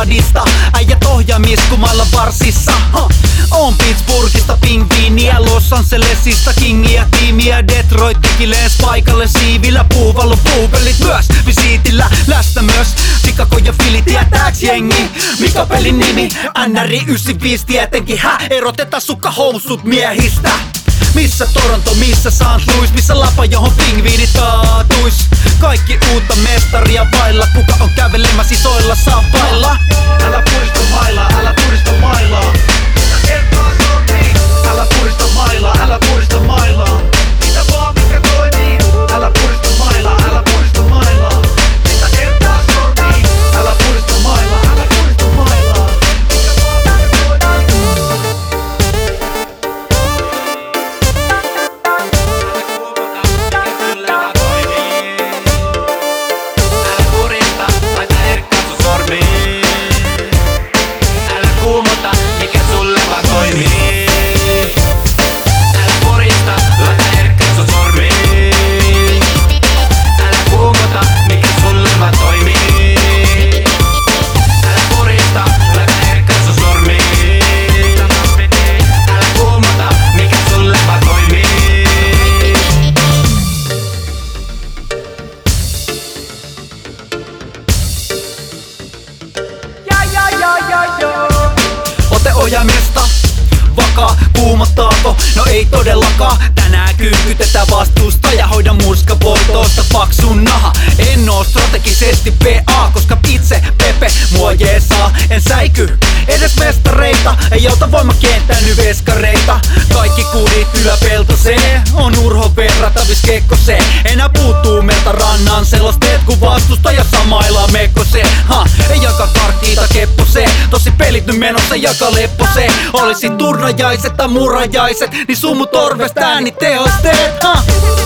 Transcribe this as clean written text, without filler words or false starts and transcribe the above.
stadista. Äijät ohjaamiskumailla varsissa. On Pittsburghista pingviiniä, Los Angelesista kingiä, tiimiä. Detroit teki lens paikalle siivillä, Buffalo puupelit myös visiitillä. Läsnä myös Chicago ja Philly, tietääks jengi? Mikä pelin nimi? NRI 95 tietenkin, eroteta sukkahousut miehistä. Missä Toronto, missä St. Louis, missä lapa johon pingviinit kaatuis? Kaikki uutta mestaria vailla, kuka on kävelemässä isoilla saappailla? Älä purista mailaa, älä purista mailaa. Älä purista mailaa, älä purista mailaa. Mitä vaan mikä toimii. Älä purista mailaa, älä purista mailaa. Mitä kertaa sormii. Älä purista mailaa, älä purista mailaa. Mitä vaan mikä toimii. Älä purista, laita herkkaa sun sormiin. Älä kuumota, mikä sulle vaan toimii. Älä purista, laita herkkaa sun sormiin. Älä kuumota, mikä sulle vaan toimii. Älä purista, laita herkkaa sun sormiin. Älä kuumota, mikä sulle vaan toimii. Ote ohjaimesta, vakaa, kuumottaako? No ei todellakaan, tänään kyykytetään vastuusta ja hoida murskavoitosta paksun naha. En oo strategisesti PA, koska itse Pepe mua jeesaa. En säiky edes mestareita, ei auta voimakentän nyt veskareita. Kaikki kudit yläpeltoseen, on Urho verrattavis Kekkoseen. Enää puuttuu meiltä rannan selosteet, kun vastustaja samaillaan mekkoseen. Ei jaka karkkiita kepposeen, tosi pelit nyt menossa jaka lepposeen. Olisi turnajaiset tai murajaiset, niin summu torvesta ääni tehosteet.